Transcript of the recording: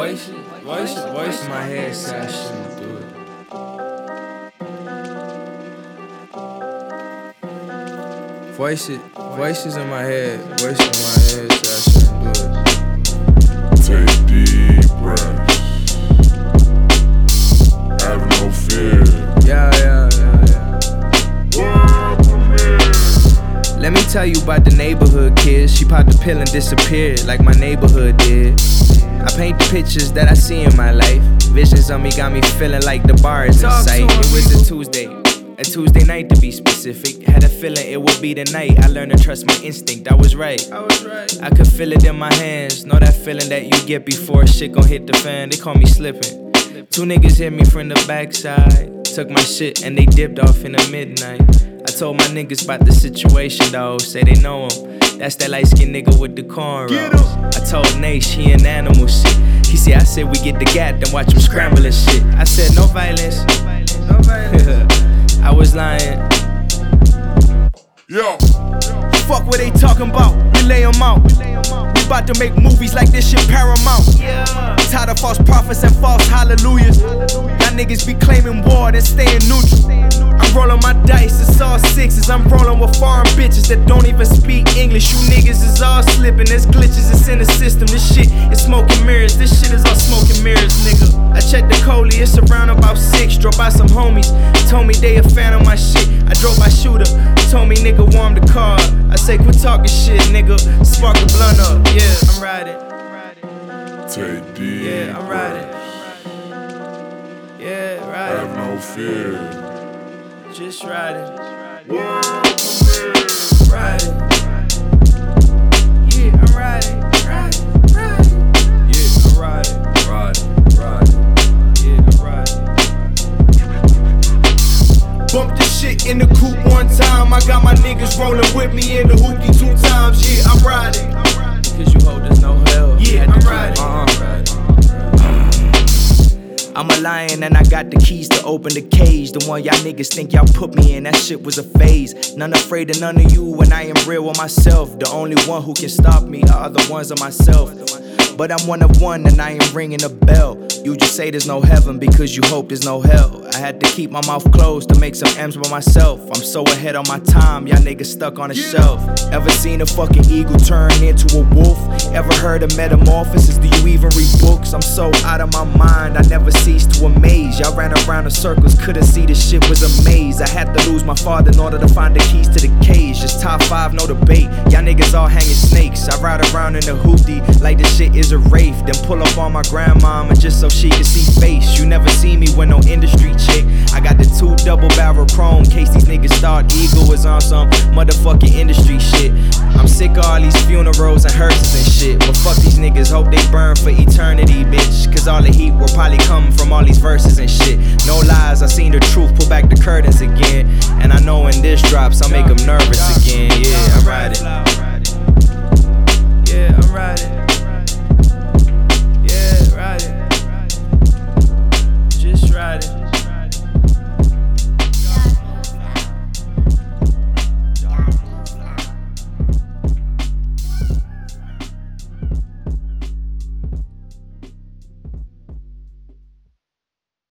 Voices in my head say I shouldn't do it. Voices in my head say I shouldn't do it. Take deep breaths. Have no fear. Yeah. World premiere. Let me tell you about the neighborhood kids. She popped the pill and disappeared like my neighborhood did. I paint the pictures that I see in my life. Visions of me got me feeling like the bar is in sight. It was a Tuesday night to be specific. Had a feeling it would be the night I learned to trust my instinct. I was right. I could feel it in my hands. Know that feeling that you get before shit gon' hit the fan. They call me slipping. Two niggas hit me from the backside. Took my shit and they dipped off in the midnight. I told my niggas about the situation though. Say they know him. That's that light-skinned nigga with the cornrows. I told Nash he an animal shit. He said, I said we get the gat, then watch him scramble and shit. I said no violence. I was lying. Yo. Fuck what they talking about, we lay them out. We bout to make movies like this shit paramount. Tired of false prophets and false hallelujahs. Y'all niggas be claiming war and staying neutral. I'm rolling my dice, it's all sixes. I'm rolling with foreign bitches that don't even speak English. You niggas is all slipping, there's glitches, it's in the system. This shit is smoke and mirrors, this shit is all smoke and mirrors, nigga. I checked the Coley, it's around about 6. Drove by some homies, told me they a fan of my shit. I drove by shooter, told me nigga warm the car. I say quit talking shit, nigga, spark the blunt up. Yeah, I'm riding. Take deep Yeah, I'm riding. Yeah, riding. Have no fear. Just riding. World premiere. Riding. Yeah, I'm riding. Yeah, I'm riding. Yeah, I'm riding. Bumped the shit in the coupe one time. I got my niggas rolling with me in the hoopty 2 times. Yeah, I'm riding. Cause you hold us no hell. Yeah, I'm riding. I'm a lion and I got the keys to open the cage. The one y'all niggas think y'all put me in, that shit was a phase. None afraid of none of you when I am real with myself. The only one who can stop me are the ones of myself. But I'm one of one and I ain't ringing a bell. You just say there's no heaven because you hope there's no hell. I had to keep my mouth closed to make some M's by myself. I'm so ahead on my time, y'all niggas stuck on a shelf. Ever seen a fucking eagle turn into a wolf? Ever heard of metamorphosis? Do you even read books? I'm so out of my mind, I never ceased to amaze. Y'all ran around in circles, couldn't see this shit was a maze. I had to lose my father in order to find the keys to the cage. Just top 5, no debate. Y'all niggas all hanging snakes. I ride around in a hoopty like this shit is a wraith. Then pull up on my grandmama just so she can see face. You never see me with no industry chick. I got the 2 double barrel chrome case these niggas thought Eagle was on some motherfucking industry shit. I'm sick of all these funerals and hearses and shit. But fuck these niggas, hope they burn for eternity, bitch. Cause all the heat will probably come from all these verses and shit. No lies, I seen the truth, pull back the curtains again. And I know when this drops, I'll make them nervous again. Yeah, I'm riding. Yeah, I'm riding.